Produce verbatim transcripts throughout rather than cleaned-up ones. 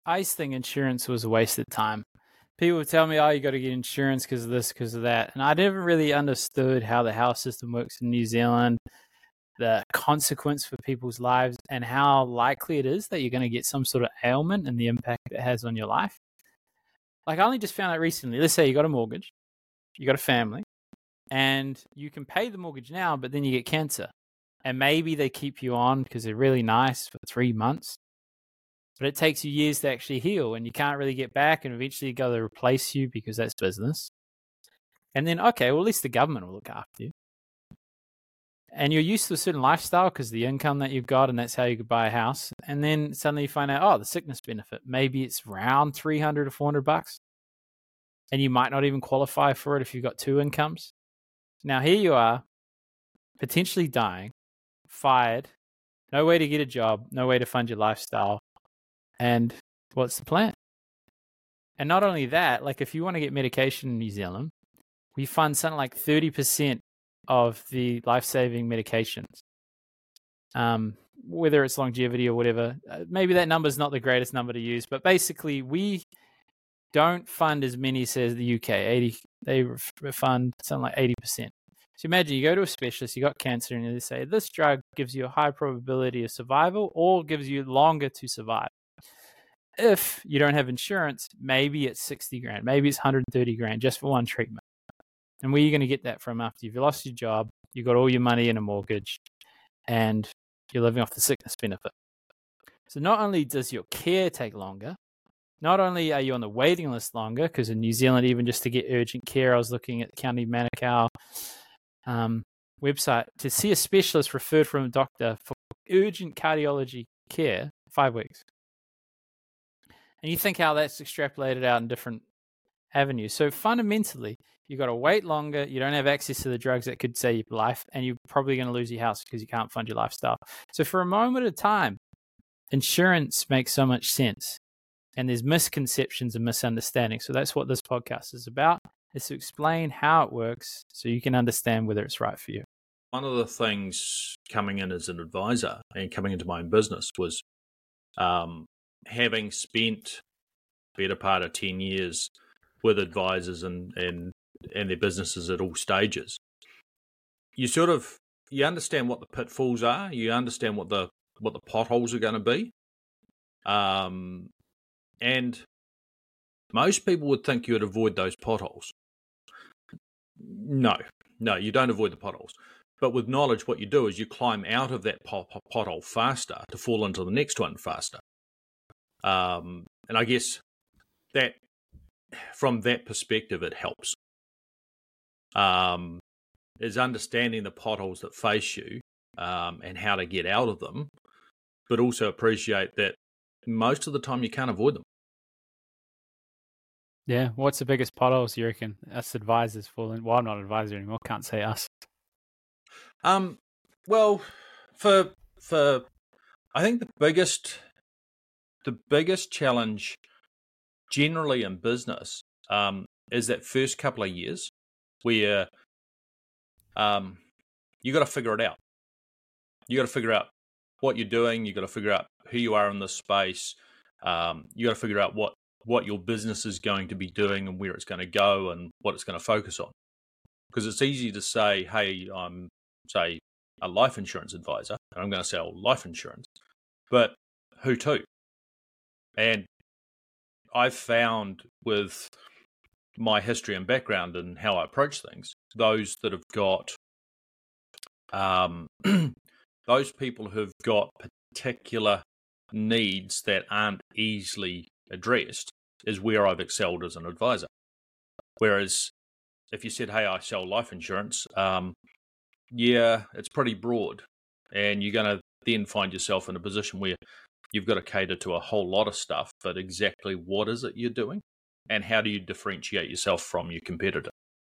I used to think insurance was a waste of time. People would tell me, oh, you got to get insurance because of this, because of that. And I never really understood how the health system works in New Zealand, the consequence for people's lives, and how likely it is that you're going to get some sort of ailment and the impact it has on your life. Like, I only just found out recently, let's say you got a mortgage, you got a family, and you can pay the mortgage now, but then you get cancer. And maybe they keep you on because they're really nice for three months. But it takes you years to actually heal, and you can't really get back, and eventually you got to replace you because that's business. And then, okay, well, at least the government will look after you. And you're used to a certain lifestyle because of the income that you've got, and that's how you could buy a house. And then suddenly you find out, oh, the sickness benefit, maybe it's around three hundred or four hundred bucks. And you might not even qualify for it if you've got two incomes. Now, here you are, potentially dying, fired, no way to get a job, no way to fund your lifestyle. And what's the plan? And not only that, like if you want to get medication in New Zealand, we fund something like thirty percent of the life-saving medications. Um, whether it's longevity or whatever, uh, maybe that number is not the greatest number to use, but basically we don't fund as many as the U K. eighty They fund something like eighty percent. So imagine you go to a specialist, you got cancer, and they say, this drug gives you a high probability of survival or gives you longer to survive. If you don't have insurance, maybe it's sixty grand, maybe it's one hundred thirty grand just for one treatment. And where are you going to get that from after you've lost your job, you've got all your money in a mortgage, and you're living off the sickness benefit? So not only does your care take longer, not only are you on the waiting list longer, because in New Zealand, even just to get urgent care, I was looking at the County Manukau um, website, to see a specialist referred from a doctor for urgent cardiology care, five weeks. And you think how that's extrapolated out in different avenues. So fundamentally, you've got to wait longer, you don't have access to the drugs that could save your life, and you're probably going to lose your house because you can't fund your lifestyle. So for a moment of time, insurance makes so much sense. And there's misconceptions and misunderstandings. So that's what this podcast is about, is to explain how it works so you can understand whether it's right for you. One of the things coming in as an advisor and coming into my own business was um, having spent the better part of ten years with advisors and, and, and their businesses at all stages. You sort of, you understand what the pitfalls are, you understand what the what the potholes are going to be. Um, and most people would think you would avoid those potholes. No, no, you don't avoid the potholes. But with knowledge, what you do is you climb out of that pot, pothole faster to fall into the next one faster. Um, and I guess that from that perspective, it helps. Um, is understanding the potholes that face you um, and how to get out of them, but also appreciate that most of the time you can't avoid them. Yeah. What's the biggest potholes you reckon us advisors fall in? Well, I'm not an advisor anymore. Can't say us. Um. Well, for for I think the biggest the biggest challenge generally in business um, is that first couple of years where um you got to figure it out. You got to figure out what you're doing. You got to figure out who you are in this space. Um, you got to figure out what what your business is going to be doing and where it's going to go and what it's going to focus on. Because it's easy to say, hey, I'm, say, a life insurance advisor, and I'm going to sell life insurance. But who to? And I've found with my history and background and how I approach things, those that have got, um, those people who've got particular needs that aren't easily addressed is where I've excelled as an advisor. Whereas if you said, hey, I sell life insurance, um, yeah, it's pretty broad. And you're going to then find yourself in a position where you've got to cater to a whole lot of stuff, but exactly what is it you're doing? And how do you differentiate yourself from your competitor?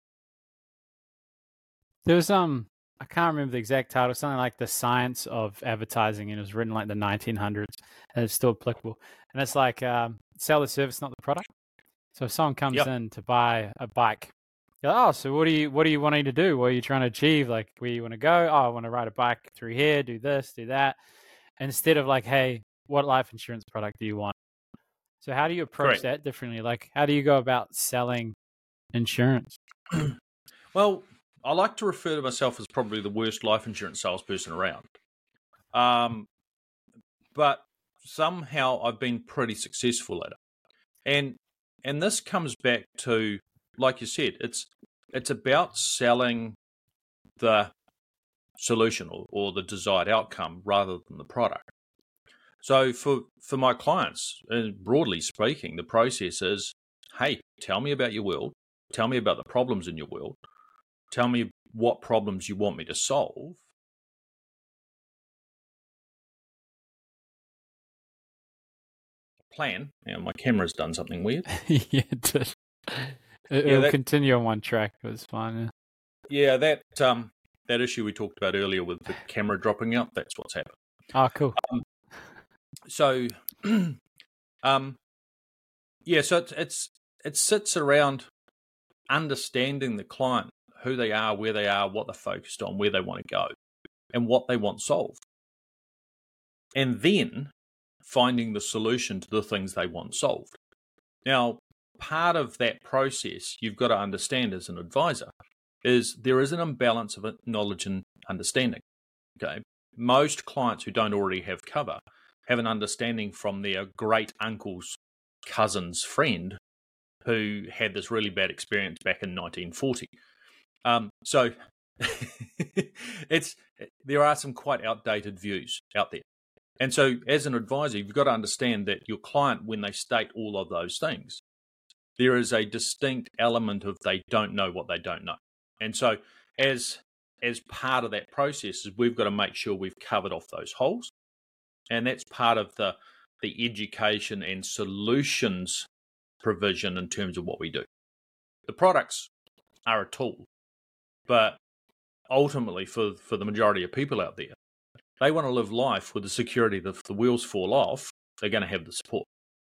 There was, um, I can't remember the exact title, something like The Science of Advertising, and it was written like the nineteen hundreds, and it's still applicable. And it's like, um, sell the service, not the product. So if someone comes yep. in to buy a bike, you're like, oh, so what do you what are you wanting to do? What are you trying to achieve? Like, where you want to go? Oh, I want to ride a bike through here, do this, do that. Instead of like, hey, what life insurance product do you want? So how do you approach Correct. that differently? Like, how do you go about selling insurance? Well, I like to refer to myself as probably the worst life insurance salesperson around. Um, but somehow I've been pretty successful at it. And and this comes back to, like you said, it's it's about selling the solution or, or the desired outcome rather than the product. So for, for my clients, and broadly speaking, the process is, hey, tell me about your world. Tell me about the problems in your world. Tell me what problems you want me to solve. Plan. Now, my camera's done something weird. yeah, it did. It, Yeah, will that- continue on one track. It was fine. Yeah. Yeah, that um that issue we talked about earlier with the camera dropping out, that's what's happened. Oh, cool. Um, so, um, yeah, so it's, it's it sits around understanding the client, who they are, where they are, what they're focused on, where they want to go, and what they want solved, and then finding the solution to the things they want solved. Now, part of that process you've got to understand as an advisor is there is an imbalance of knowledge and understanding. Okay, most clients who don't already have cover have an understanding from their great uncle's cousin's friend who had this really bad experience back in nineteen forty. Um, so it's there are some quite outdated views out there. And so as an advisor, you've got to understand that your client, when they state all of those things, there is a distinct element of they don't know what they don't know. And so as as part of that process, we've got to make sure we've covered off those holes. And that's part of the the education and solutions provision in terms of what we do. The products are a tool, but ultimately for, for the majority of people out there, they want to live life with the security that if the wheels fall off, they're going to have the support.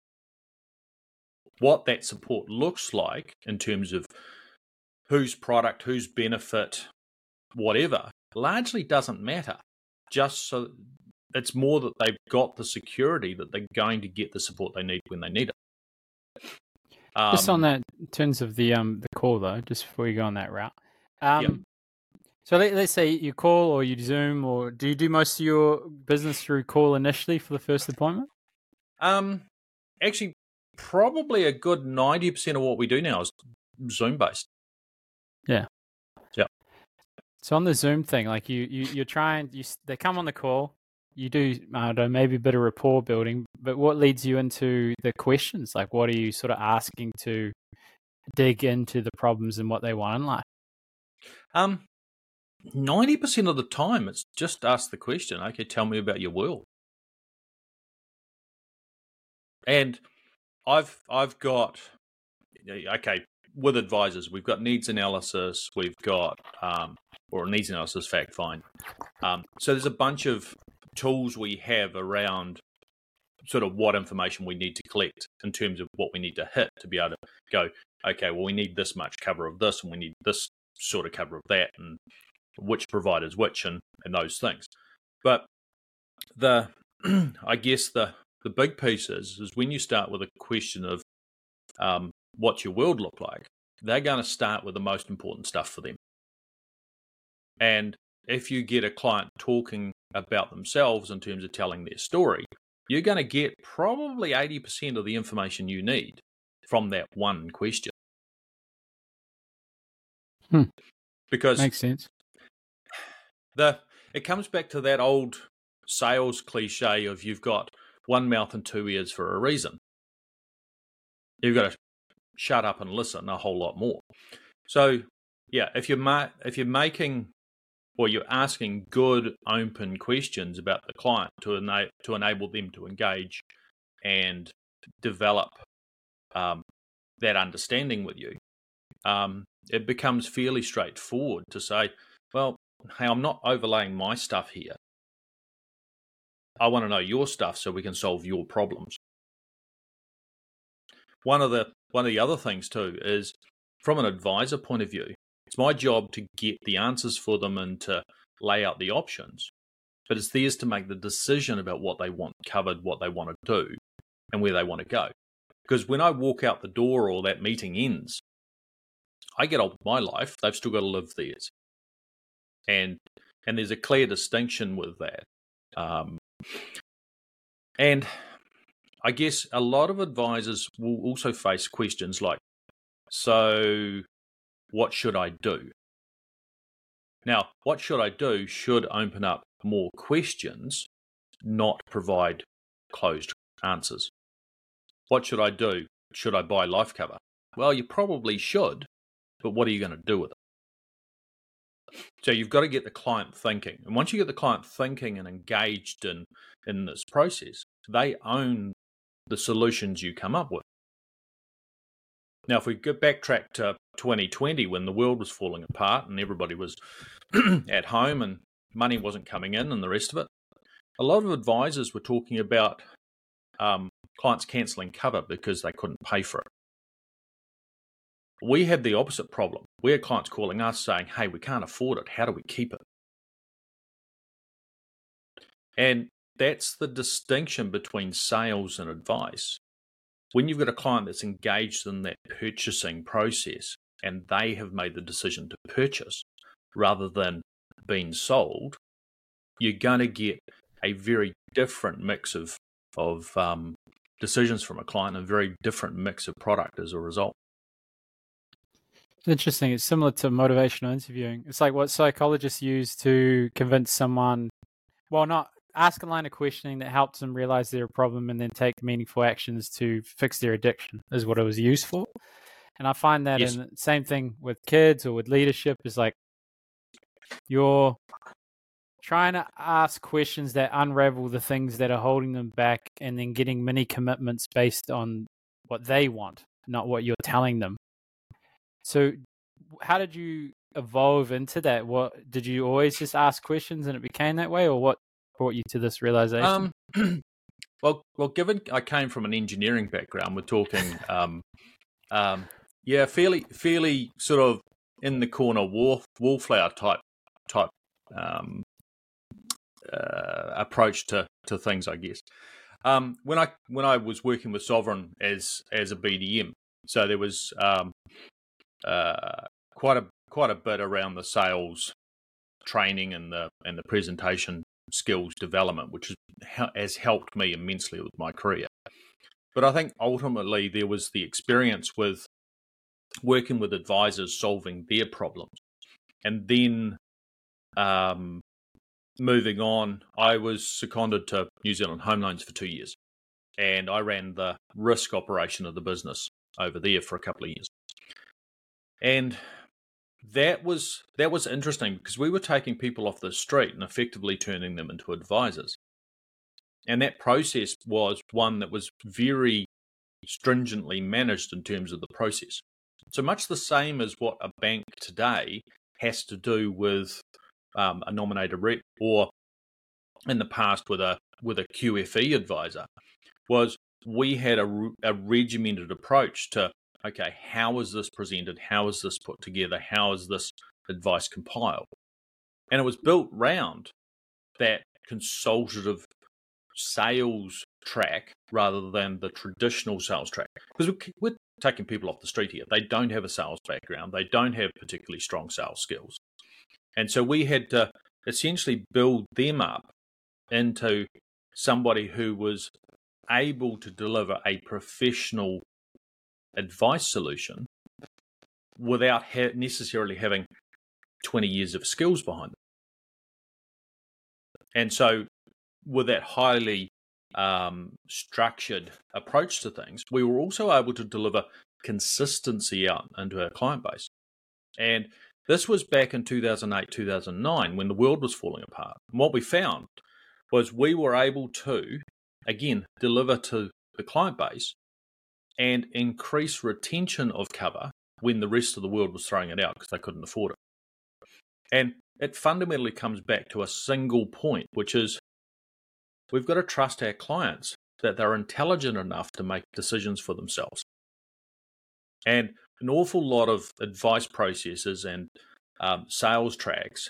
What that support looks like in terms of whose product, whose benefit, whatever, largely doesn't matter. Just so it's more that they've got the security that they're going to get the support they need when they need it. Um, just on that, in terms of the um the call though, just before you go on that route. Um, Yep. So let, let's say you call or you Zoom, or do you do most of your business through call initially for the first appointment? Um, actually, probably a good ninety percent of what we do now is Zoom based. Yeah. Yeah. So on the Zoom thing, like you, you, you're trying, you, they come on the call, you do, I don't know, maybe a bit of rapport building, but what leads you into the questions? Like what are you sort of asking to dig into the problems and what they want in life? Um, ninety percent of the time, it's just ask the question, okay, tell me about your world. And I've I've got, okay, with advisors, we've got needs analysis, we've got, um, or needs analysis fact find. Um, so there's a bunch of tools we have around sort of what information we need to collect in terms of what we need to hit to be able to go, okay, well, we need this much cover of this and we need this sort of cover of that and which providers which and, and those things. But the, I guess the, the big piece is, is when you start with a question of um, what's your world look like, they're going to start with the most important stuff for them. And if you get a client talking about themselves in terms of telling their story, you're going to get probably eighty percent of the information you need from that one question. Hmm. Because makes sense. The it comes back to that old sales cliche of you've got one mouth and two ears for a reason. You've got to shut up and listen a whole lot more. So, yeah, if you're ma- if you're making or you're asking good open questions about the client to ena- to enable them to engage and develop um, that understanding with you, um, it becomes fairly straightforward to say, well, hey, I'm not overlaying my stuff here. I want to know your stuff so we can solve your problems. One of the one of the other things too is from an advisor point of view, it's my job to get the answers for them and to lay out the options, but it's theirs to make the decision about what they want covered, what they want to do, and where they want to go. Because when I walk out the door or that meeting ends, I get on with my life. They've still got to live theirs. And and there's a clear distinction with that. Um, and I guess a lot of advisors will also face questions like, so what should I do? Now, what should I do should open up more questions, not provide closed answers. What should I do? Should I buy life cover? Well, you probably should, but what are you going to do with it? So you've got to get the client thinking. And once you get the client thinking and engaged in, in this process, they own the solutions you come up with. Now, if we go backtrack to twenty twenty, when the world was falling apart and everybody was at home and money wasn't coming in and the rest of it, a lot of advisors were talking about um, clients cancelling cover because they couldn't pay for it. We had the opposite problem. We had clients calling us saying, hey, we can't afford it. How do we keep it? And that's the distinction between sales and advice. When you've got a client that's engaged in that purchasing process and they have made the decision to purchase rather than being sold, you're going to get a very different mix of, of um, decisions from a client, a very different mix of product as a result. It's interesting. It's similar to motivational interviewing. It's like what psychologists use to convince someone, well, not ask a line of questioning that helps them realize their problem and then take meaningful actions to fix their addiction is what it was used for. And I find that Yes. in the same thing with kids or with leadership is like you're trying to ask questions that unravel the things that are holding them back and then getting mini commitments based on what they want, not what you're telling them. So how did you evolve into that? What did you always just ask questions and it became that way, or what brought you to this realization? Um, well, well, given I came from an engineering background, we're talking, um, um, yeah, fairly, fairly sort of in the corner wall, wallflower type, type um, uh, approach to to things, I guess. Um, when I when I was working with Sovereign as as a B D M, so there was um, uh, quite a quite a bit around the sales training and the and the presentation skills development, which has, has helped me immensely with my career. But I think ultimately there was the experience with working with advisors solving their problems. And then um, moving on, I was seconded to New Zealand Home Loans for two years. And I ran the risk operation of the business over there for a couple of years. And That was that was interesting because we were taking people off the street and effectively turning them into advisors. And that process was one that was very stringently managed in terms of the process. So much the same as what a bank today has to do with um, a nominated rep, or in the past with a with a Q F E advisor, was we had a, a regimented approach to, okay, how is this presented? How is this put together? How is this advice compiled? And it was built round that consultative sales track rather than the traditional sales track. Because we're taking people off the street here. They don't have a sales background. They don't have particularly strong sales skills. And so we had to essentially build them up into somebody who was able to deliver a professional advice solution without ha- necessarily having twenty years of skills behind it. And so with that highly um, structured approach to things, we were also able to deliver consistency out into our client base. And this was back in two thousand eight, two thousand nine, when the world was falling apart. And what we found was we were able to, again, deliver to the client base and increase retention of cover when the rest of the world was throwing it out because they couldn't afford it. And it fundamentally comes back to a single point, which is we've got to trust our clients that they're intelligent enough to make decisions for themselves. And an awful lot of advice processes and um, sales tracks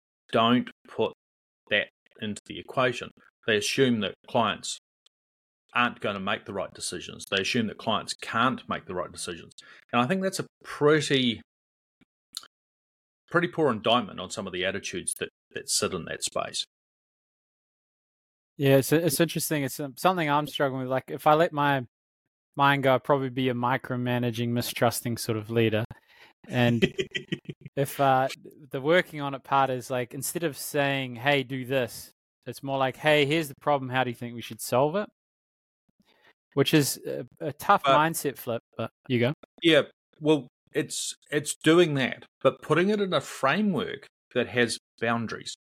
don't put that into the equation. They assume that clients aren't going to make the right decisions. They assume that clients can't make the right decisions. And I think that's a pretty, pretty poor indictment on some of the attitudes that, that sit in that space. Yeah, it's it's interesting. It's something I'm struggling with. Like, if I let my mind go, I'd probably be a micromanaging, mistrusting sort of leader. And if uh, the working on it part is like, instead of saying, hey, do this, it's more like, hey, here's the problem. How do you think we should solve it? Which is a, a tough but, mindset flip, but you go. Yeah, well, it's it's doing that, but putting it in a framework that has boundaries.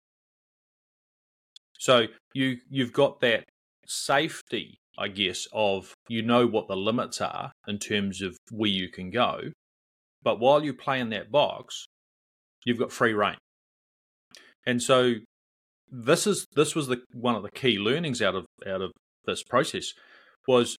So you you've got that safety, I guess, of you know what the limits are in terms of where you can go, but while you play in that box, you've got free reign. And so this is this was the one of the key learnings out of out of this process was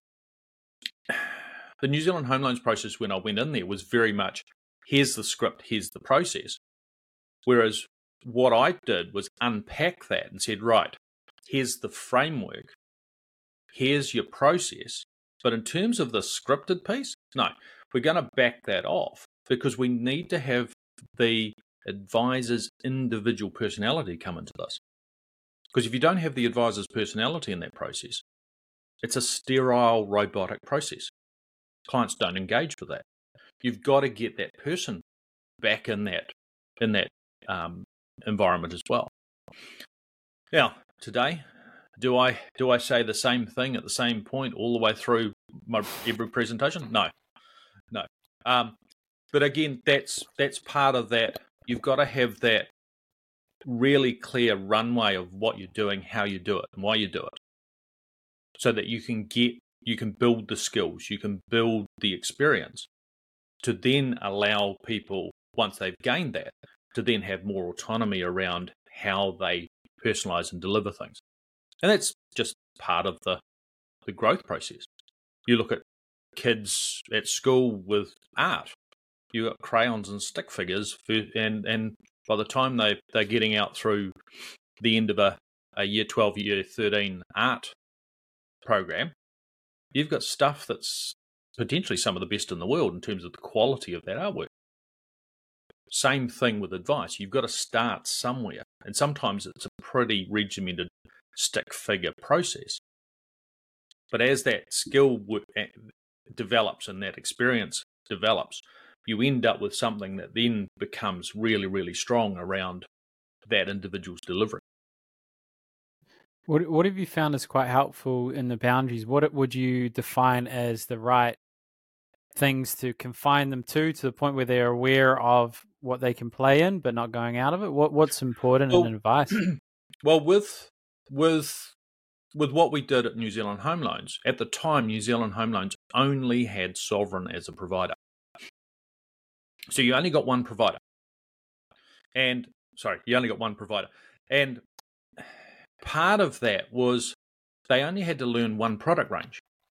the New Zealand home loans process. When I went in there was very much, here's the script, here's the process. Whereas what I did was unpack that and said, right, here's the framework, here's your process. But in terms of the scripted piece, no, we're going to back that off because we need to have the advisor's individual personality come into this. Because if you don't have the advisor's personality in that process, it's a sterile, robotic process. Clients don't engage with that. You've got to get that person back in that in that um, environment as well. Now, today, do I do I say the same thing at the same point all the way through my every presentation? No, no. Um, but again, that's that's part of that. You've got to have that really clear runway of what you're doing, how you do it, and why you do it, so that you can get, you can build the skills, you can build the experience to then allow people, once they've gained that, to then have more autonomy around how they personalize and deliver things. And that's just part of the, the growth process. You look at kids at school with art, you've got crayons and stick figures, for, and, and by the time they, they're getting out through the end of a, a year twelve, year thirteen art program, you've got stuff that's potentially some of the best in the world in terms of the quality of that artwork. Same thing with advice. You've got to start somewhere. And sometimes it's a pretty regimented stick figure process. But as that skill develops and that experience develops, you end up with something that then becomes really, really strong around that individual's delivery. What what have you found is quite helpful in the boundaries? What would you define as the right things to confine them to, to the point where they're aware of what they can play in, but not going out of it? What what's important well, in advice? Well, with with with what we did at New Zealand Home Loans, at the time, New Zealand Home Loans only had Sovereign as a provider. So you only got one provider. And, sorry, you only got one provider. And part of that was they only had to learn one product range.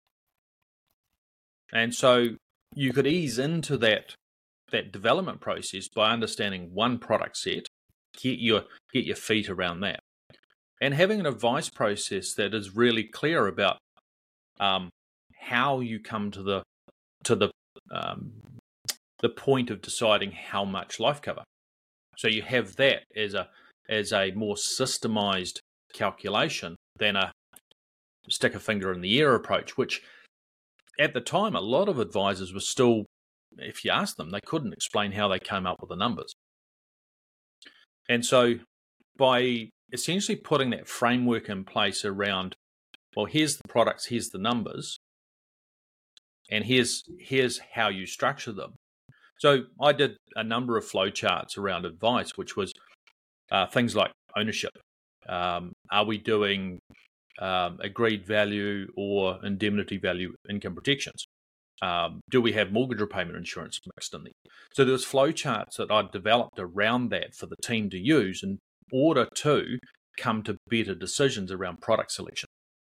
And so you could ease into that that development process by understanding one product set, get your get your feet around that, and having an advice process that is really clear about um, how you come to the to the um, the point of deciding how much life cover. So you have that as a as a more systemized calculation than a stick a finger in the air approach, which at the time a lot of advisors were still, if you ask them, they couldn't explain how they came up with the numbers. And so by essentially putting that framework in place around, well, here's the products, here's the numbers, and here's here's how you structure them. So I did a number of flowcharts around advice, which was uh, things like ownership. Um, are we doing um, agreed value or indemnity value income protections? Um, do we have mortgage repayment insurance mixed in there? So there was flowcharts that I'd developed around that for the team to use in order to come to better decisions around product selection.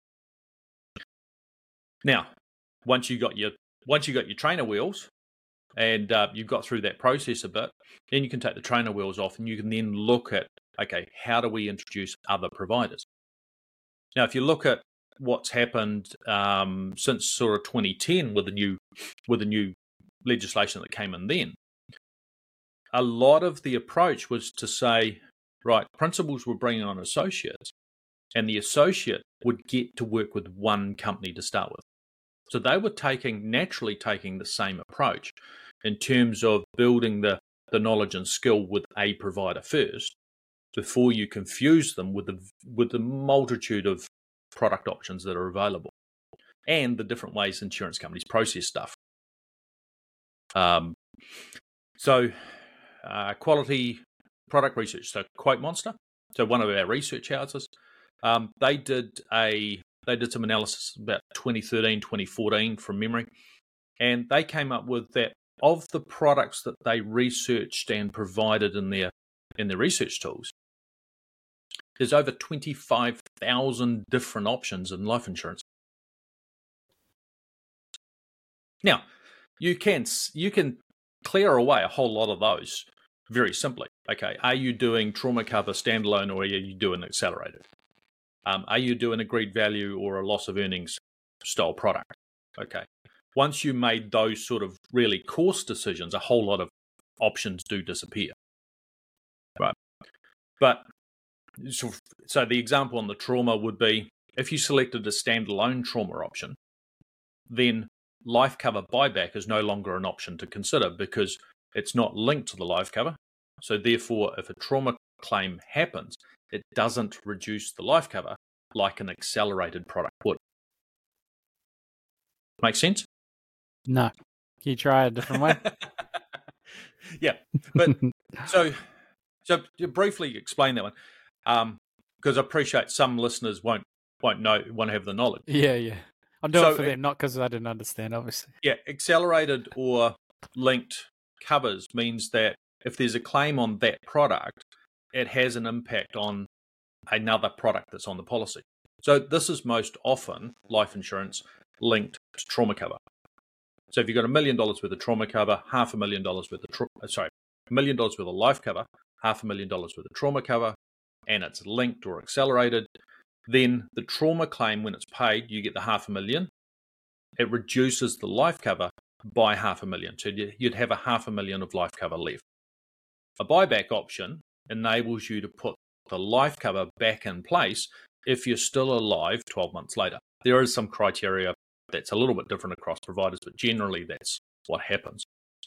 Now, once you got your once you got your trainer wheels and uh, you've got through that process a bit, then you can take the trainer wheels off and you can then look at, okay, how do we introduce other providers? Now, if you look at what's happened um, since sort of twenty ten with the new with the new legislation that came in then. A lot of the approach was to say, right, principals were bringing on associates, and the associate would get to work with one company to start with. So they were taking naturally taking the same approach in terms of building the, the knowledge and skill with a provider first, before you confuse them with the with the multitude of product options that are available and the different ways insurance companies process stuff. Um, so uh, quality product research. So Quote Monster, so one of our research houses, um, they did a they did some analysis about twenty thirteen, twenty fourteen from memory, and they came up with that of the products that they researched and provided in their in their research tools, there's over twenty-five thousand different options in life insurance. Now, you can you can clear away a whole lot of those very simply. Okay, are you doing trauma cover standalone, or are you doing accelerated? Um, are you doing agreed value or a loss of earnings style product? Okay, once you made those sort of really coarse decisions, a whole lot of options do disappear. Right, but So, so the example on the trauma would be, if you selected a standalone trauma option, then life cover buyback is no longer an option to consider because it's not linked to the life cover. So therefore, if a trauma claim happens, it doesn't reduce the life cover like an accelerated product would. Make sense? No. Can you try a different way? Yeah, but so so to briefly explain that one. Um, because I appreciate some listeners won't won't know won't have the knowledge. Yeah, yeah. I'm doing So, it for them, not because I didn't understand, obviously. Yeah, accelerated or linked covers means that if there's a claim on that product, it has an impact on another product that's on the policy. So this is most often life insurance linked to trauma cover. So if you've got a million dollars worth of trauma cover, half a million dollars worth of tra- sorry, a million dollars worth of life cover, half a million dollars worth of trauma cover, and it's linked or accelerated, then the trauma claim, when it's paid, you get the half a million. It reduces the life cover by half a million. So you'd have a half a million of life cover left. A buyback option enables you to put the life cover back in place if you're still alive twelve months later. There is some criteria that's a little bit different across providers, but generally that's what happens.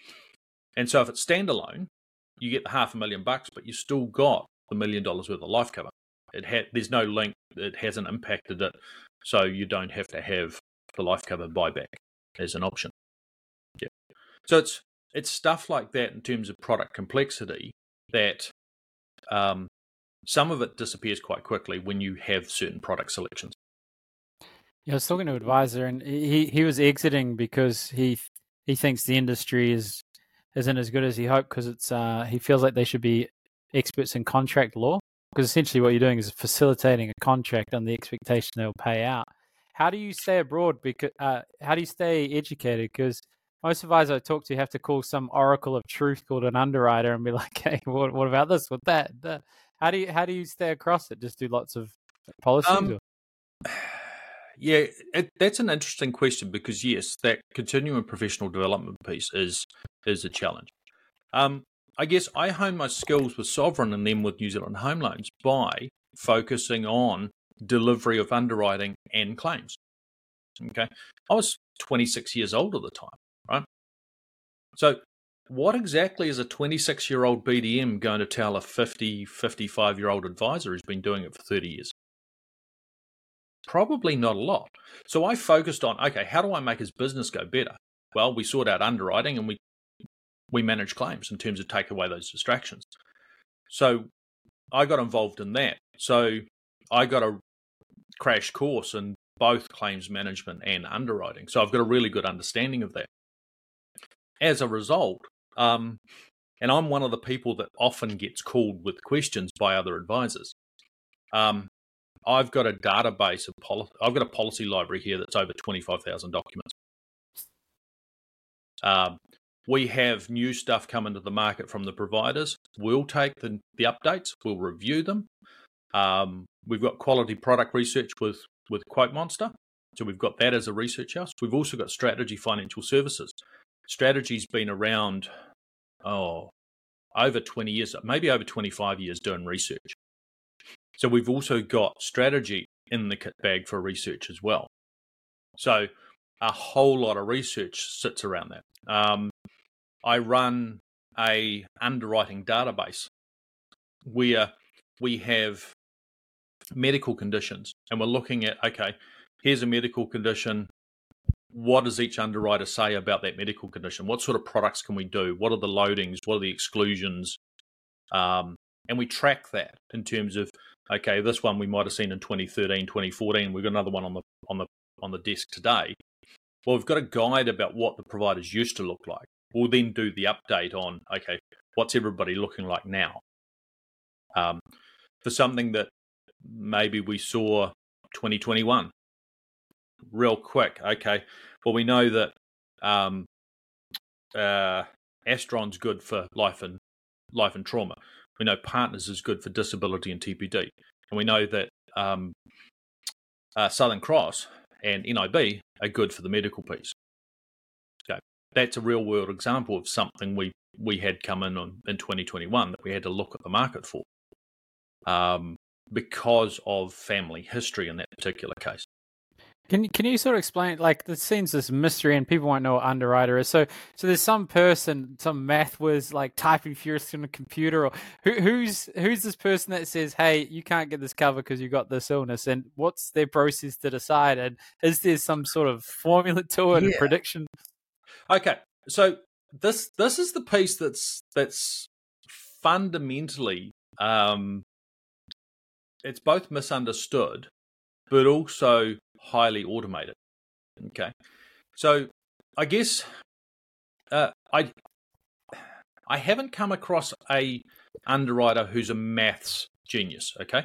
And so if it's standalone, you get the half a million bucks, but you still got the million dollars worth of life cover. It ha- there's no link, it hasn't impacted it, so you don't have to have the life cover buyback as an option. Yeah. So it's it's stuff like that in terms of product complexity that um, some of it disappears quite quickly when you have certain product selections. Yeah, I was talking to an advisor, and he, he was exiting because he he thinks the industry is isn't as good as he hoped because it's uh, he feels like they should be experts in contract law, because essentially what you're doing is facilitating a contract on the expectation they'll pay out. How do you stay abroad? Because uh, how do you stay educated? Because most advisors I talk to have to call some oracle of truth called an underwriter and be like, "Hey, what, what about this? What that?" that? How do you how do you stay across it? Just do lots of policies? Um, or? Yeah, it, that's an interesting question because yes, that continuing professional development piece is is a challenge. Um, I guess I honed my skills with Sovereign and then with New Zealand Home Loans by focusing on delivery of underwriting and claims. Okay, I was twenty-six years old at the time, right? So what exactly is a twenty-six-year-old B D M going to tell a fifty, fifty-five-year-old advisor who's been doing it for thirty years? Probably not a lot. So I focused on, okay, how do I make his business go better? Well, we sort out underwriting and we we manage claims in terms of take away those distractions. So I got involved in that. So I got a crash course in both claims management and underwriting. So I've got a really good understanding of that. As a result, um, and I'm one of the people that often gets called with questions by other advisors. Um, I've got a database of policy. I've got a policy library here that's over twenty-five thousand documents. Um, we have new stuff come into the market from the providers. We'll take the, the updates. We'll review them. Um, we've got quality product research with with Quote Monster. So we've got that as a research house. We've also got Strategy Financial Services. Strategy's been around, oh, over twenty years, maybe over twenty-five years doing research. So we've also got Strategy in the kit bag for research as well. So a whole lot of research sits around that. Um, I run a underwriting database where we have medical conditions and we're looking at, okay, here's a medical condition. What does each underwriter say about that medical condition? What sort of products can we do? What are the loadings? What are the exclusions? Um, and we track that in terms of, okay, this one we might have seen in twenty thirteen, twenty fourteen. We've got another one on the on the on the desk today. Well, we've got a guide about what the providers used to look like. We'll then do the update on, okay, what's everybody looking like now? Um, for something that maybe we saw twenty twenty-one, real quick, okay, well, we know that um, uh, Astron's good for life and life and trauma. We know Partners is good for disability and T P D. And we know that um, uh, Southern Cross and N I B are good for the medical piece. Okay. That's a real world example of something we, we had come in on, in twenty twenty-one that we had to look at the market for um, because of family history in that particular case. Can you, can you sort of explain, like, the seems this mystery and people won't know what underwriter is. So so there's some person, some math whiz, like typing furiously on a computer, or who, who's who's this person that says, hey, you can't get this cover because you got this illness, and what's their process to decide? And is there some sort of formula to it, Yeah. a prediction? Okay, so this this is the piece that's that's fundamentally um, it's both misunderstood, but also highly automated. Okay, so I guess uh, I I haven't come across a underwriter who's a maths genius. Okay,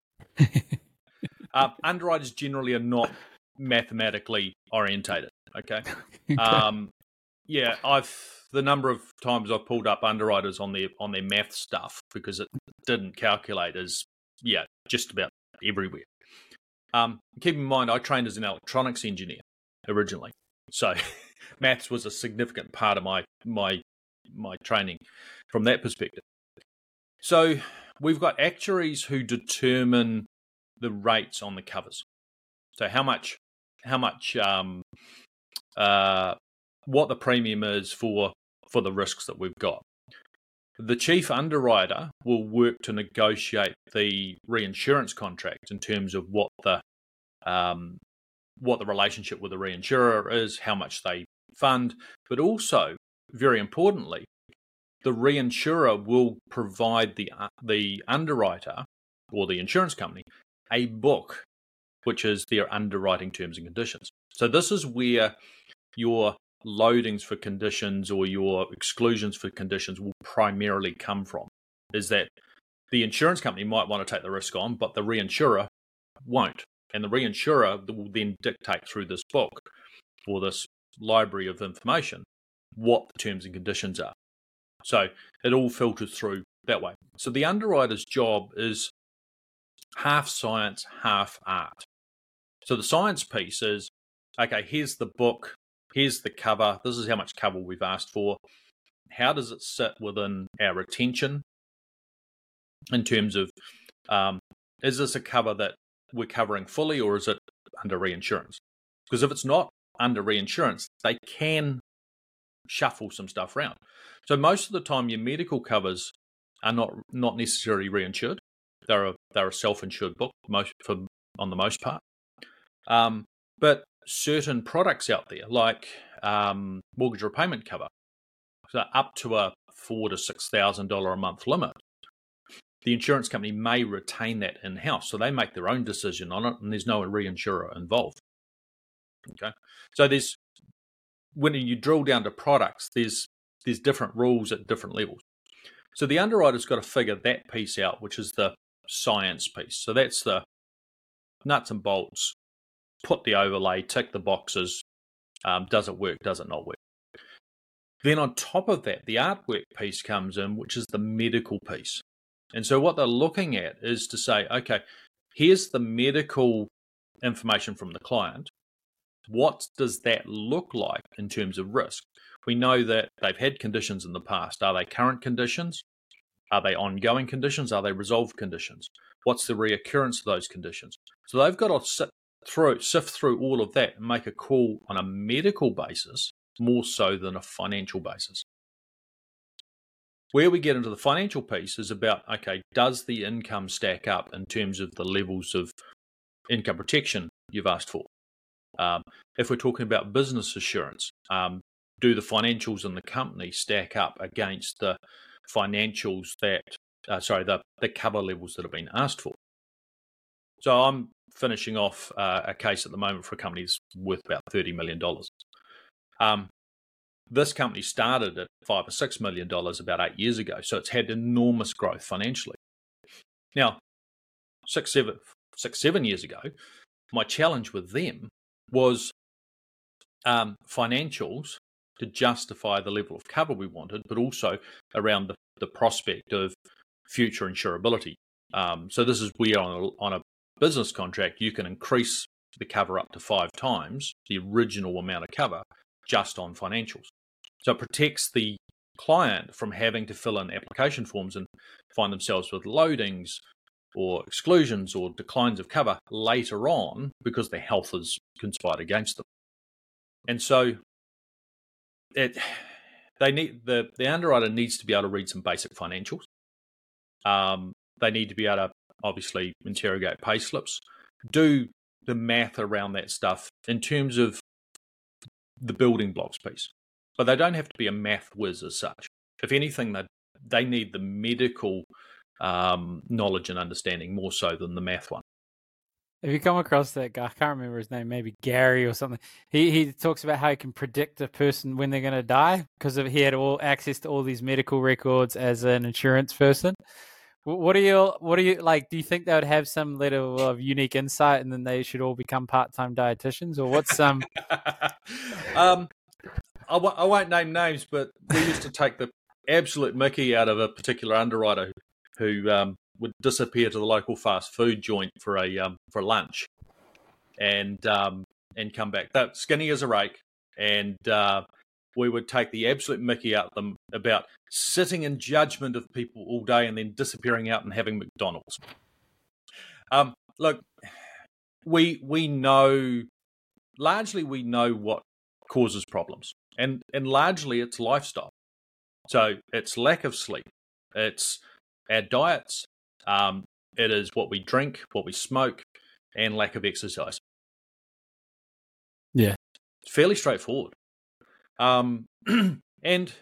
uh, underwriters generally are not mathematically orientated. Okay, Okay. um, yeah, I've the number of times I've pulled up underwriters on their on their math stuff because it didn't calculate is yeah just about everywhere. Um, keep in mind, I trained as an electronics engineer originally, so maths was a significant part of my my my training from that perspective. So we've got actuaries who determine the rates on the covers. So how much how much um, uh, what the premium is for for the risks that we've got. The chief underwriter will work to negotiate the reinsurance contract in terms of what the um, what the relationship with the reinsurer is, how much they fund, but also, very importantly, the reinsurer will provide the uh, the underwriter or the insurance company a book, which is their underwriting terms and conditions. So this is where your loadings for conditions or your exclusions for conditions will primarily come from, is that the insurance company might want to take the risk on, but the reinsurer won't. And the reinsurer will then dictate through this book or this library of information what the terms and conditions are. So it all filters through that way. So the underwriter's job is half science, half art. So the science piece is, okay, here's the book, here's the cover, this is how much cover we've asked for. How does it sit within our retention in terms of, um, is this a cover that we're covering fully or is it under reinsurance? Because if it's not under reinsurance, they can shuffle some stuff around. So most of the time your medical covers are not not necessarily reinsured. They're a, they're a self-insured book most for on the most part. Um, but certain products out there, like um, mortgage repayment cover, so up to a four to six thousand dollar a month limit, the insurance company may retain that in house, so they make their own decision on it, and there's no reinsurer involved. Okay, so there's when you drill down to products, there's there's different rules at different levels. So the underwriter's got to figure that piece out, which is the science piece. So that's the nuts and bolts. Put the overlay, tick the boxes. Um, does it work? Does it not work? Then on top of that, the artwork piece comes in, which is the medical piece. And so what they're looking at is to say, okay, here's the medical information from the client. What does that look like in terms of risk? We know that they've had conditions in the past. Are they current conditions? Are they ongoing conditions? Are they resolved conditions? What's the reoccurrence of those conditions? So they've got to sit through, sift through all of that and make a call on a medical basis more so than a financial basis. Where we get into the financial piece is about, okay, does the income stack up in terms of the levels of income protection you've asked for? Um, if we're talking about business assurance, um, do the financials in the company stack up against the financials that, uh, sorry, the, the cover levels that have been asked for? So I'm finishing off uh, a case at the moment for a company that's worth about thirty million dollars. Um, this company started at five or six million dollars about eight years ago, so it's had enormous growth financially. Now, six, seven, six, seven years ago, my challenge with them was um, financials to justify the level of cover we wanted, but also around the, the prospect of future insurability. Um, so this is where on a, on a business contract, you can increase the cover up to five times the original amount of cover just on financials. So it protects the client from having to fill in application forms and find themselves with loadings or exclusions or declines of cover later on because their health has conspired against them. And so it they need the, the underwriter needs to be able to read some basic financials. Um, they need to be able to obviously interrogate pay slips, do the math around that stuff in terms of the building blocks piece. But they don't have to be a math whiz as such. If anything, they, they need the medical um, knowledge and understanding more so than the math one. Have you come across that guy? I can't remember his name, maybe Gary or something. He he talks about how he can predict a person when they're going to die because of he had all access to all these medical records as an insurance person. What do you what do you like? Do you think they would have some level of unique insight, and then they should all become part-time dietitians, or what's some? um, I w- I won't name names, but we used to take the absolute mickey out of a particular underwriter who um, would disappear to the local fast food joint for a um, for lunch, and um, and come back. They're skinny as a rake, and uh, we would take the absolute mickey out of them about sitting in judgment of people all day and then disappearing out and having McDonald's. Um, look, we we know largely we know what causes problems, and and largely it's lifestyle. So it's lack of sleep, it's our diets, um, it is what we drink, what we smoke, and lack of exercise. Yeah, it's fairly straightforward. Um, and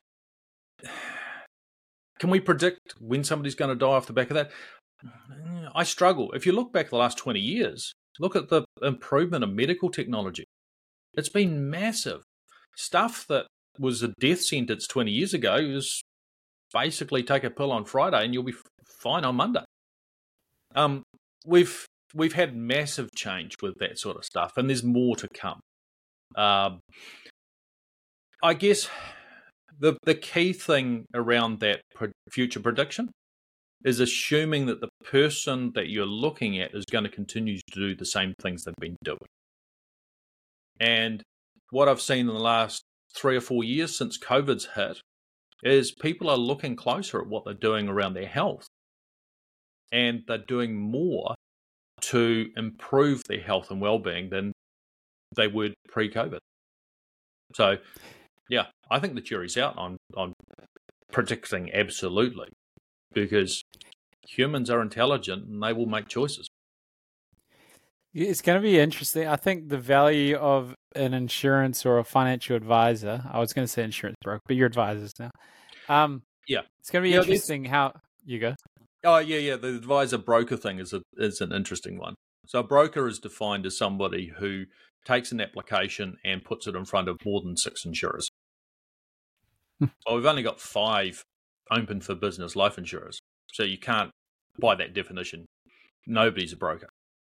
can we predict when somebody's going to die off the back of that? I struggle. If you look back the last twenty years, look at the improvement of medical technology. It's been massive. Stuff that was a death sentence twenty years ago is basically take a pill on Friday and you'll be fine on Monday. Um, we've we've had massive change with that sort of stuff, and there's more to come. Um, I guess the the key thing around that future prediction is assuming that the person that you're looking at is going to continue to do the same things they've been doing. And what I've seen in the last three or four years since COVID's hit is people are looking closer at what they're doing around their health. And they're doing more to improve their health and well-being than they would pre-COVID. So, yeah, I think the jury's out on, on predicting absolutely, because humans are intelligent and they will make choices. It's going to be interesting. I think the value of an insurance or a financial advisor, I was going to say insurance broker, but you're advisors now. Um, yeah. It's going to be yeah, interesting how you go. Oh, yeah, yeah. The advisor broker thing is a, is an interesting one. So a broker is defined as somebody who takes an application and puts it in front of more than six insurers. Well, we've only got five open for business life insurers. So you can't, by that definition, nobody's a broker.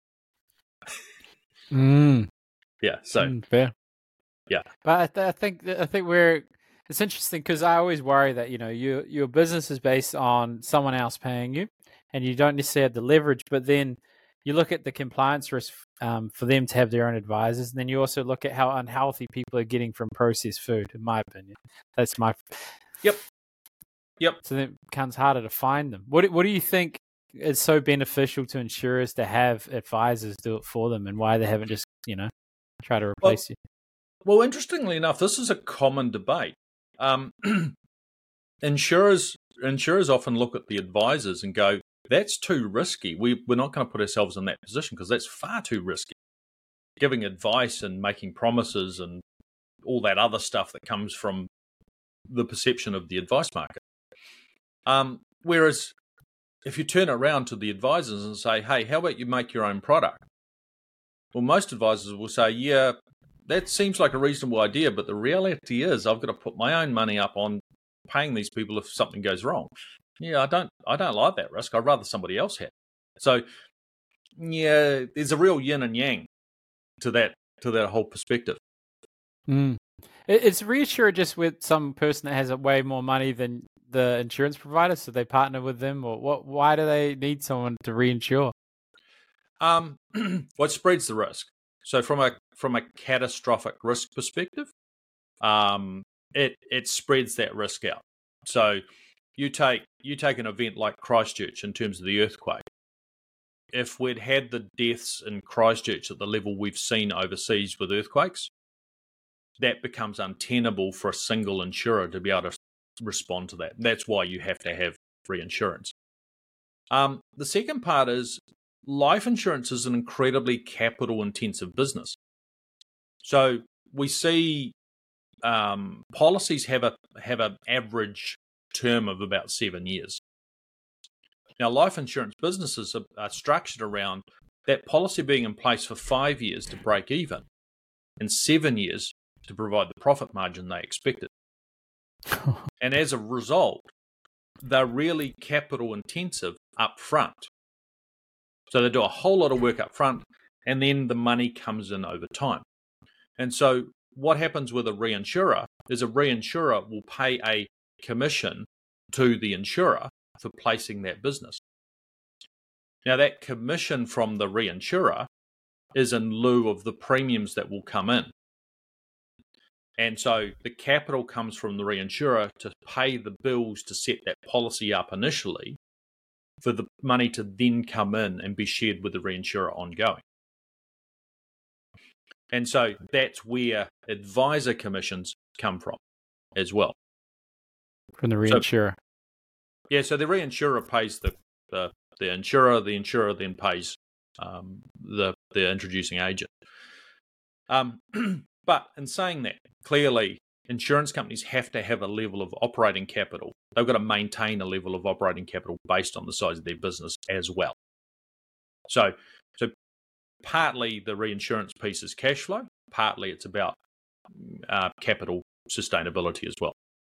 Mm. Yeah. So mm, fair. Yeah. But I, th- I think I think we're it's interesting because I always worry that you know your your business is based on someone else paying you, and you don't necessarily have the leverage. But then you look at the compliance risk um, for them to have their own advisors, and then you also look at how unhealthy people are getting from processed food, in my opinion. That's my... Yep. Yep. So then it becomes harder to find them. What, what do you think is so beneficial to insurers to have advisors do it for them, and why they haven't just, you know, try to replace well, you? Well, interestingly enough, this is a common debate. Um, insurers insurers often look at the advisors and go, that's too risky. We, we're not going to put ourselves in that position because that's far too risky. Giving advice and making promises and all that other stuff that comes from the perception of the advice market. Um, whereas if you turn around to the advisors and say, hey, how about you make your own product? Well, most advisors will say, yeah, that seems like a reasonable idea, but the reality is I've got to put my own money up on paying these people if something goes wrong. Yeah, I don't I don't like that risk. I'd rather somebody else had. So, yeah, there's a real yin and yang to that to that whole perspective. Mm. It's reassured just with some person that has a way more money than the insurance provider, so they partner with them, or what? Why do they need someone to reinsure? Um, what spreads the risk? So from a from a catastrophic risk perspective, um, it it spreads that risk out. So you take you take an event like Christchurch in terms of the earthquake. If we'd had the deaths in Christchurch at the level we've seen overseas with earthquakes, that becomes untenable for a single insurer to be able to respond to that. That's why you have to have reinsurance. Um, the second part is life insurance is an incredibly capital-intensive business. So we see um, policies have a have an average term of about seven years. Now, life insurance businesses are, are structured around that policy being in place for five years to break even, and seven years to provide the profit margin they expected. And as a result, they're really capital intensive up front. So they do a whole lot of work up front, and then the money comes in over time. And so what happens with a reinsurer is a reinsurer will pay a commission to the insurer for placing that business. Now, that commission from the reinsurer is in lieu of the premiums that will come in. And so the capital comes from the reinsurer to pay the bills to set that policy up initially, for the money to then come in and be shared with the reinsurer ongoing. And so that's where advisor commissions come from as well. From the reinsurer. So, yeah, so the reinsurer pays the, the, the insurer, the insurer then pays um, the, the introducing agent. Um, but in saying that, clearly insurance companies have to have a level of operating capital. They've got to maintain a level of operating capital based on the size of their business as well. So, so partly the reinsurance piece is cash flow, partly it's about uh, capital sustainability as well.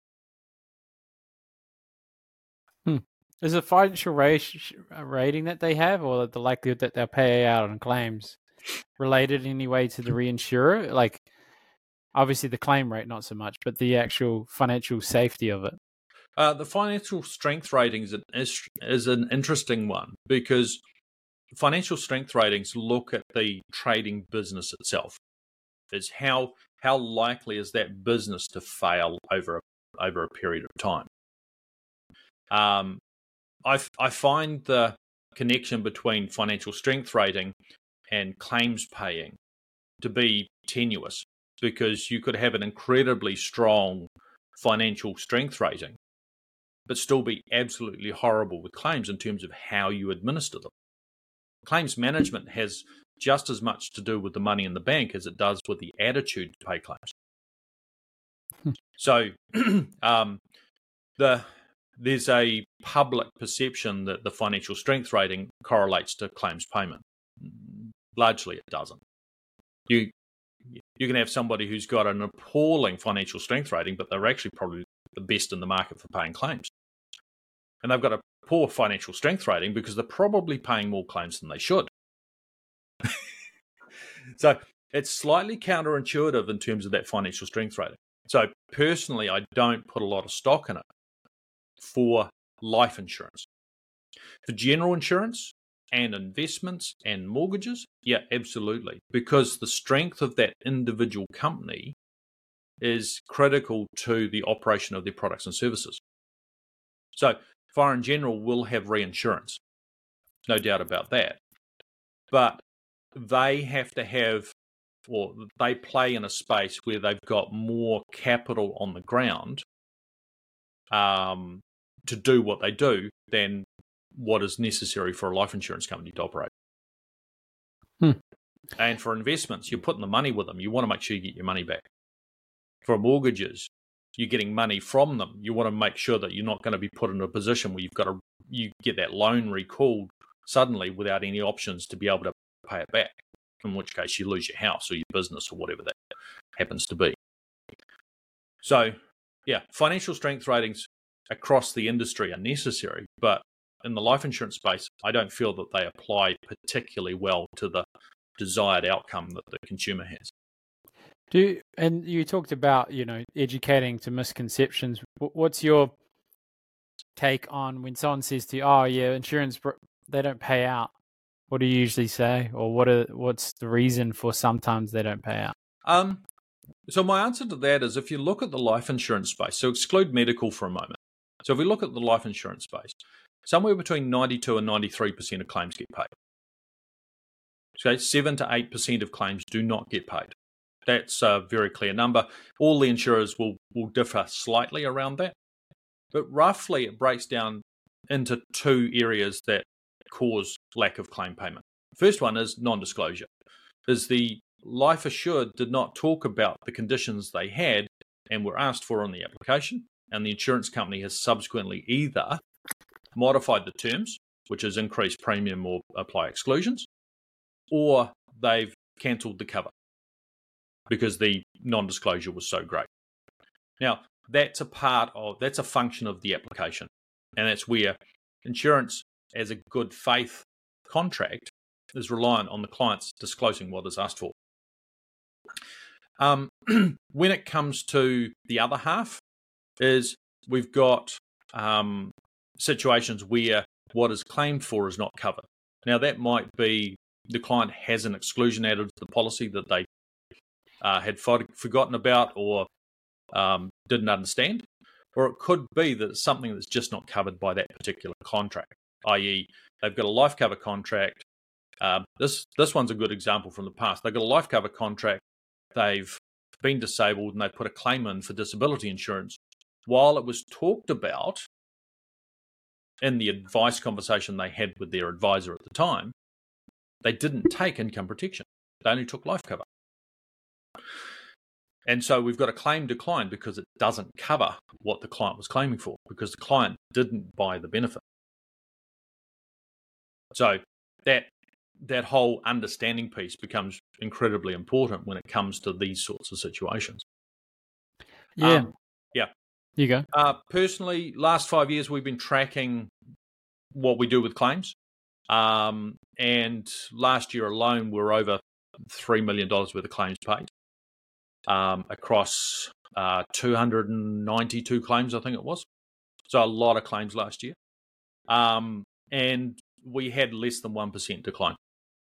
Hmm. Is the financial rating that they have, or the likelihood that they'll pay out on claims, related in any way to the reinsurer? Like, obviously the claim rate, not so much, but the actual financial safety of it. Uh, the financial strength ratings is, is an interesting one, because financial strength ratings look at the trading business itself. Is how how likely is that business to fail over a, over a period of time. Um, I I find the connection between financial strength rating and claims paying to be tenuous, because you could have an incredibly strong financial strength rating, but still be absolutely horrible with claims in terms of how you administer them. Claims management has just as much to do with the money in the bank as it does with the attitude to pay claims. Hmm. So um, the there's a public perception that the financial strength rating correlates to claims payment. Largely, it doesn't. You you can have somebody who's got an appalling financial strength rating, but they're actually probably the best in the market for paying claims. And they've got a poor financial strength rating because they're probably paying more claims than they should. So it's slightly counterintuitive in terms of that financial strength rating. So personally, I don't put a lot of stock in it for life insurance. For general insurance, and investments and mortgages, yeah, absolutely. Because the strength of that individual company is critical to the operation of their products and services. So Fire and General will have reinsurance, no doubt about that. But they have to have, or they play in a space where they've got more capital on the ground um, to do what they do than what is necessary for a life insurance company to operate. Hmm. And for investments, you're putting the money with them. You want to make sure you get your money back. For mortgages, you're getting money from them. You want to make sure that you're not going to be put in a position where you've got to you get that loan recalled suddenly without any options to be able to pay it back, in which case you lose your house or your business or whatever that happens to be. So, yeah, financial strength ratings across the industry are necessary, but in the life insurance space, I don't feel that they apply particularly well to the desired outcome that the consumer has. Do you, and you talked about, you know, educating to misconceptions. What's your take on when someone says to you, "Oh, yeah, insurance they don't pay out"? What do you usually say, or what are what's the reason for sometimes they don't pay out? Um, so my answer to that is, if you look at the life insurance space, so exclude medical for a moment. So if we look at the life insurance space, somewhere between ninety-two and ninety-three percent of claims get paid. Okay, seven to eight percent of claims do not get paid. That's a very clear number. All the insurers will, will differ slightly around that. But roughly it breaks down into two areas that cause lack of claim payment. First one is non-disclosure. Is the life assured did not talk about the conditions they had and were asked for on the application, and the insurance company has subsequently either modified the terms, which is increased premium or apply exclusions, or they've cancelled the cover because the non-disclosure was so great. Now, that's a part of, that's a function of the application. And that's where insurance, as a good faith contract, is reliant on the clients disclosing what is asked for. Um, when it comes to the other half, is we've got um, situations where what is claimed for is not covered. Now, that might be the client has an exclusion added to the policy that they uh, had forgotten about or um, didn't understand, or it could be that it's something that's just not covered by that particular contract, that is they've got a life cover contract. Uh, this this one's a good example from the past. They've got a life cover contract, they've been disabled, and they put a claim in for disability insurance. While it was talked about in the advice conversation they had with their advisor at the time, they didn't take income protection. They only took life cover. And so we've got a claim decline because it doesn't cover what the client was claiming for, because the client didn't buy the benefit. So that that whole understanding piece becomes incredibly important when it comes to these sorts of situations. Yeah. Um, yeah. You go. Uh, personally, last five years, we've been tracking what we do with claims. Um, and last year alone, we're over three million dollars worth of claims paid um, across uh, two hundred ninety-two claims, I think it was. So a lot of claims last year. Um, and we had less than one percent decline.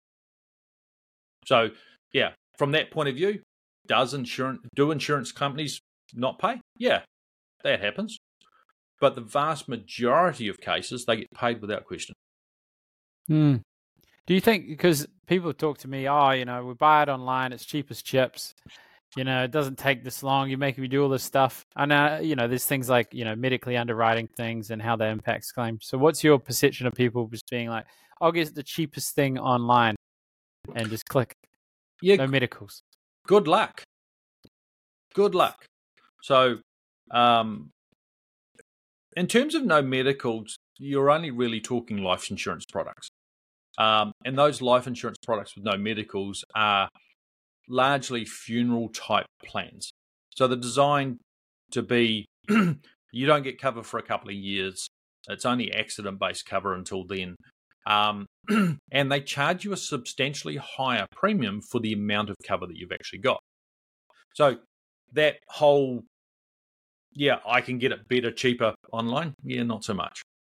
So, yeah, from that point of view, does insurance, do insurance companies not pay? Yeah, that happens. But the vast majority of cases, they get paid without question. Hmm. Do you think, because people talk to me, oh, you know, we buy it online, it's cheap as chips, you know, it doesn't take this long, you're making me do all this stuff. And, uh, you know, there's things like, you know, medically underwriting things and how that impacts claims. So what's your perception of people just being like, I'll get the cheapest thing online and just click? Yeah, no medicals. Good luck. Good luck. So, um, in terms of no medicals, you're only really talking life insurance products. Um, and those life insurance products with no medicals are largely funeral type plans. So they're designed to be, you don't get cover for a couple of years. It's only accident-based cover until then. Um, and they charge you a substantially higher premium for the amount of cover that you've actually got. So that whole, yeah, I can get it better, cheaper online, yeah, not so much.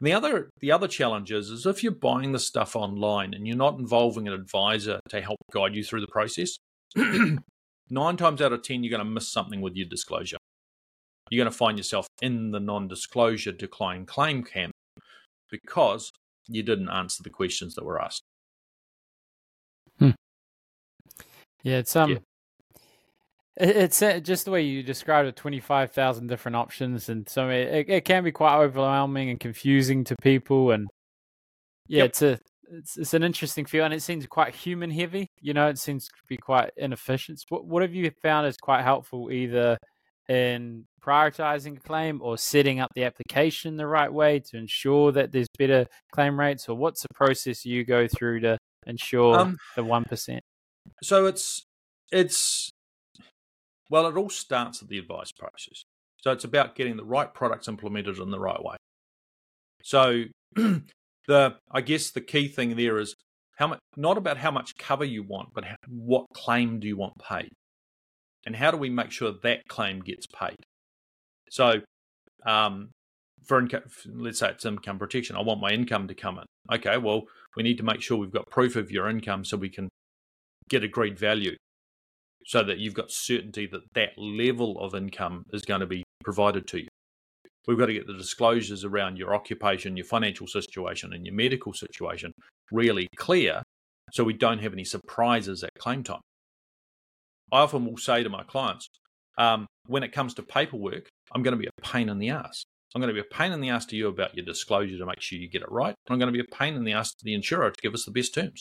And the other the other challenge is, is if you're buying the stuff online and you're not involving an advisor to help guide you through the process, nine times out of ten, you're going to miss something with your disclosure. You're going to find yourself in the non-disclosure decline claim camp because you didn't answer the questions that were asked. Hmm. Yeah, it's um, Yeah. it- it's uh, just the way you described it, twenty-five thousand different options, and so it, it can be quite overwhelming and confusing to people. And yeah, Yep. it's a it's, it's an interesting feel, and it seems quite human heavy. You know, it seems to be quite inefficient. What what have you found is quite helpful, either in prioritizing a claim or setting up the application the right way to ensure that there's better claim rates, or what's the process you go through to ensure Um, the one percent? so it's it's well, it all starts at the advice process. So it's about getting the right products implemented in the right way. So the I guess the key thing there is how much, not about how much cover you want, but how, what claim do you want paid, and how do we make sure that claim gets paid? So, um, for income, let's say it's income protection, I want my income to come in. Okay, well, we need to make sure we've got proof of your income so we can get agreed value, so that you've got certainty that that level of income is going to be provided to you. We've got to get the disclosures around your occupation, your financial situation, and your medical situation really clear so we don't have any surprises at claim time. I often will say to my clients, um, when it comes to paperwork, I'm going to be a pain in the ass. I'm going to be a pain in the ass to you about your disclosure to make sure you get it right. I'm going to be a pain in the ass to the insurer to give us the best terms.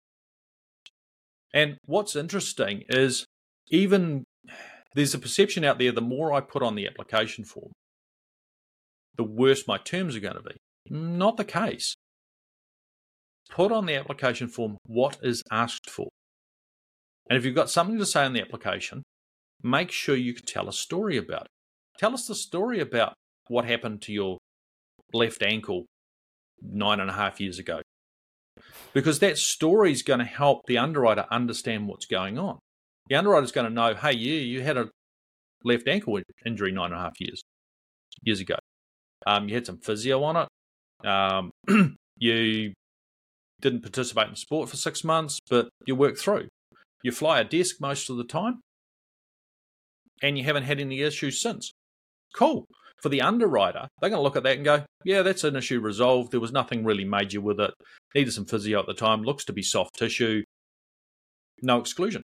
And what's interesting is even there's a perception out there, the more I put on the application form, the worse my terms are going to be. Not the case. Put on the application form what is asked for. And if you've got something to say in the application, make sure you can tell a story about it. Tell us the story about what happened to your left ankle nine and a half years ago. Because that story is going to help the underwriter understand what's going on. The underwriter's going to know, hey, yeah, you had a left ankle injury nine and a half years years ago. Um, you had some physio on it. Um, you didn't participate in sport for six months, but you worked through. You fly a desk most of the time, and you haven't had any issues since. Cool. For the underwriter, they're going to look at that and go, yeah, that's an issue resolved. There was nothing really major with it. Needed some physio at the time. Looks to be soft tissue. No exclusion.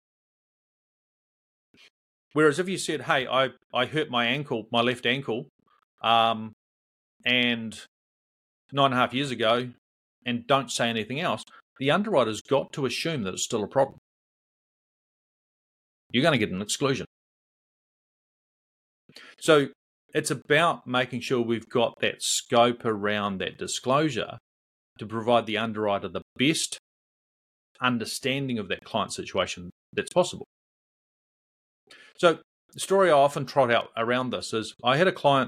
Whereas if you said, hey, I, I hurt my ankle, my left ankle, um, and nine and a half years ago, and don't say anything else, the underwriter's got to assume that it's still a problem. You're going to get an exclusion. So it's about making sure we've got that scope around that disclosure to provide the underwriter the best understanding of that client situation that's possible. So the story I often trot out around this is I had a client,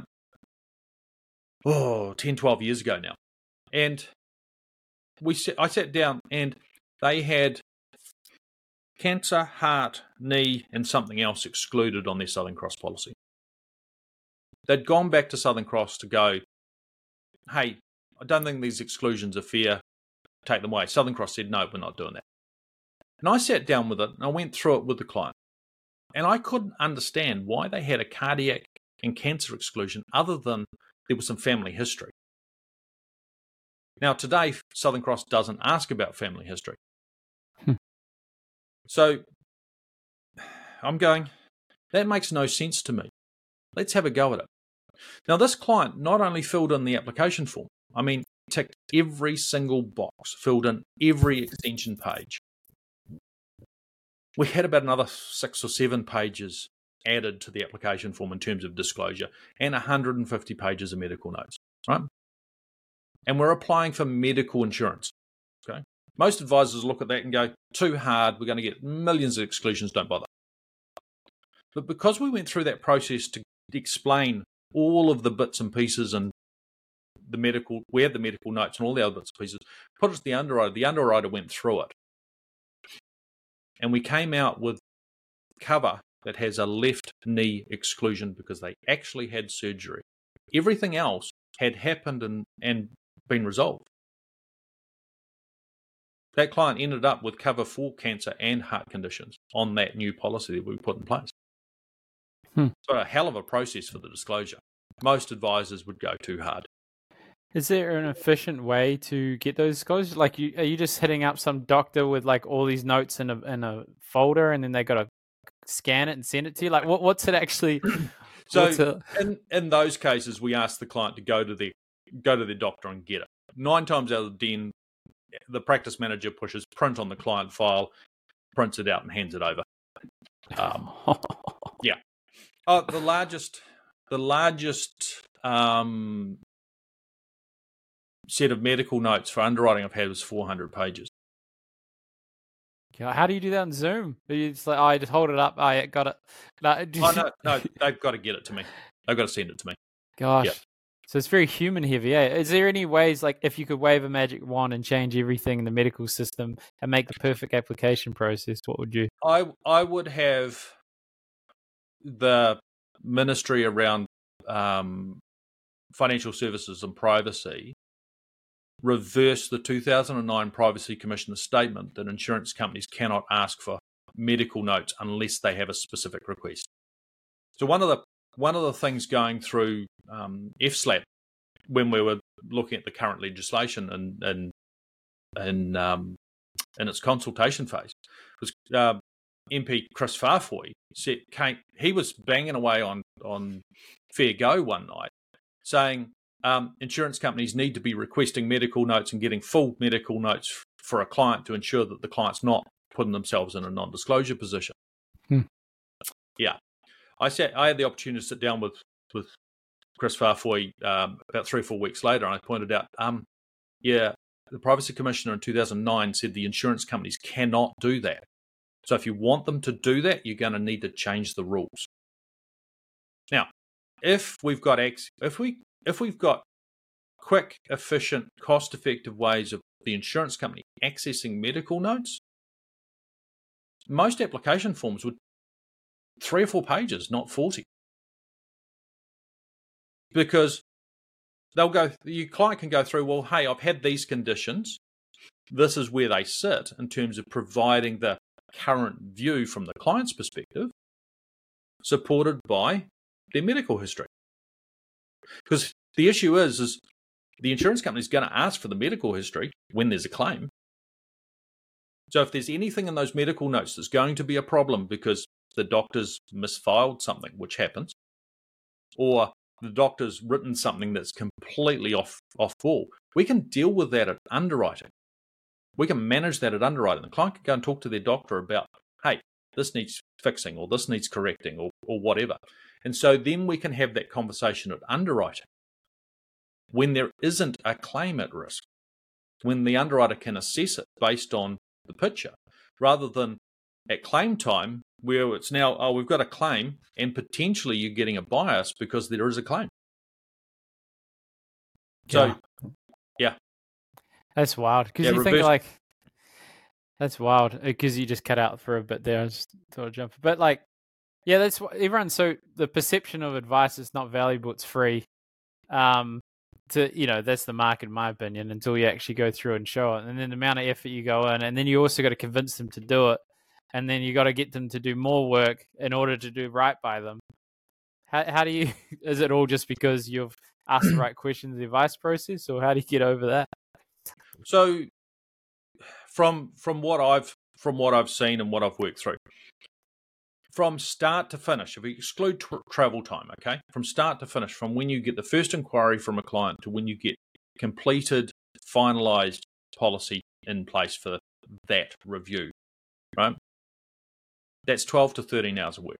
oh, ten, twelve years ago now. And we I sat down and they had cancer, heart, knee, and something else excluded on their Southern Cross policy. They'd gone back to Southern Cross to go, hey, I don't think these exclusions are fair, take them away. Southern Cross said, no, we're not doing that. And I sat down with it and I went through it with the client. And I couldn't understand why they had a cardiac and cancer exclusion other than there was some family history. Now, today, Southern Cross doesn't ask about family history. Hmm. So I'm going, that makes no sense to me. Let's have a go at it. Now, this client not only filled in the application form, I mean, ticked every single box, filled in every extension page. We had about another six or seven pages added to the application form in terms of disclosure and one hundred fifty pages of medical notes, right? And we're applying for medical insurance, okay? Most advisors look at that and go, too hard, we're going to get millions of exclusions, don't bother. But because we went through that process to explain all of the bits and pieces and the medical, we had the medical notes and all the other bits and pieces, put it to the underwriter, the underwriter went through it. And we came out with cover that has a left knee exclusion because they actually had surgery. Everything else had happened and, and been resolved. That client ended up with cover for cancer and heart conditions on that new policy that we put in place. Hmm. So a hell of a process for the disclosure. Most advisors would go too hard. Is there an efficient way to get those disclosures? Like, you, are you just hitting up some doctor with like all these notes in a in a folder, and then they got to scan it and send it to you? Like, what what's it actually? So it? in in those cases, we ask the client to go to their go to their doctor and get it. Nine times out of ten, the practice manager pushes print on the client file, prints it out, and hands it over. Um, yeah. Oh, the largest, the largest um, set of medical notes for underwriting I've had was four hundred pages. How do you do that on Zoom? Are you just like, oh, I just hold it up, I got it. No, oh, no, no, they've got to get it to me. They've got to send it to me. Gosh. Yeah. So it's very human heavy, eh? Is there any ways, like, if you could wave a magic wand and change everything in the medical system and make the perfect application process, what would you? I I would have the ministry around um, financial services and privacy reverse the two thousand nine Privacy Commissioner statement that insurance companies cannot ask for medical notes unless they have a specific request. So one of the one of the things going through um, F SLAP when we were looking at the current legislation and and and um, in its consultation phase was uh, M P Chris Farfoy said came, he was banging away on on Fair Go one night saying um, insurance companies need to be requesting medical notes and getting full medical notes for a client to ensure that the client's not putting themselves in a non-disclosure position. Hmm. Yeah, I sat. I had the opportunity to sit down with with Chris Farfoy um, about three or four weeks later, and I pointed out, um, yeah, the Privacy Commissioner in two thousand nine said the insurance companies cannot do that. So if you want them to do that, you're going to need to change the rules. Now, if we've got ex- if we if we've got quick, efficient, cost-effective ways of the insurance company accessing medical notes, most application forms would three or four pages, not forty, because they'll go. Your client can go through. Well, hey, I've had these conditions. This is where they sit in terms of providing the current view from the client's perspective, supported by their medical history. Because the issue is, is the insurance company is going to ask for the medical history when there's a claim. So if there's anything in those medical notes that's going to be a problem because the doctor's misfiled something, which happens, or the doctor's written something that's completely off off ball, we can deal with that at underwriting. We can manage that at underwriting. The client can go and talk to their doctor about, hey, this needs fixing or this needs correcting or, or whatever. And so then we can have that conversation at underwriting when there isn't a claim at risk, when the underwriter can assess it based on the picture, rather than at claim time where it's now, oh, we've got a claim and potentially you're getting a bias because there is a claim. So, Yeah. yeah. That's wild. Because Yeah, you think reverse- like, that's wild. Because you just cut out for a bit there. I just thought I'd jump. But like, yeah, that's what everyone. So the perception of advice is not valuable. It's free. Um, to you know, that's the market, in my opinion. Until you actually go through and show it, and then the amount of effort you go in, and then you also got to convince them to do it, and then you got to get them to do more work in order to do right by them. How how do you? Is it all just because you've asked the right questions in the advice process, or how do you get over that? So, from from what I've from what I've seen and what I've worked through, from start to finish, if we exclude tra- travel time, okay, from start to finish, from when you get the first inquiry from a client to when you get completed, finalised policy in place for that review, right? That's twelve to thirteen hours of work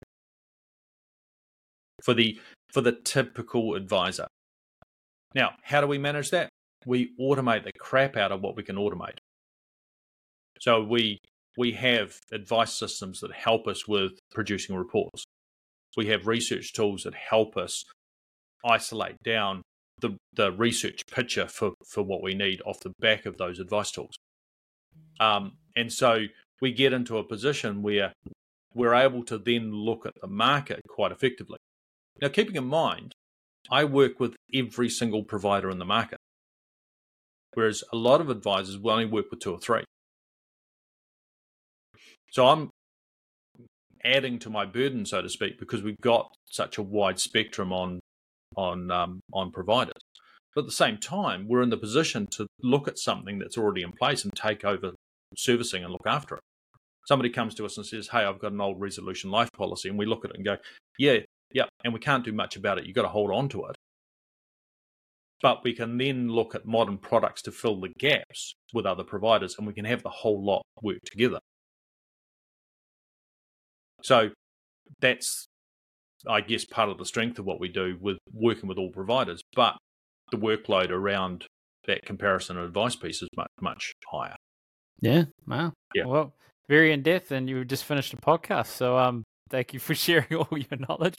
for the for the typical advisor. Now, how do we manage that? We automate the crap out of what we can automate. So we we have advice systems that help us with producing reports. We have research tools that help us isolate down the, the research picture for, for what we need off the back of those advice tools. Um, and so we get into a position where we're able to then look at the market quite effectively. Now, keeping in mind, I work with every single provider in the market. whereas a lot of advisors will only work with two or three. So I'm adding to my burden, so to speak, because we've got such a wide spectrum on on um, on providers. But at the same time, we're in the position to look at something that's already in place and take over servicing and look after it. Somebody comes to us and says, hey, I've got an old Resolution Life policy, and we look at it and go, yeah, yeah, and we can't do much about it. You've got to hold on to it. But we can then look at modern products to fill the gaps with other providers, and we can have the whole lot work together. So that's, I guess, part of the strength of what we do with working with all providers. But the workload around that comparison and advice piece is much, much higher. Yeah. Wow. Yeah. Well, very in depth, and you just finished a podcast. So um, thank you for sharing all your knowledge.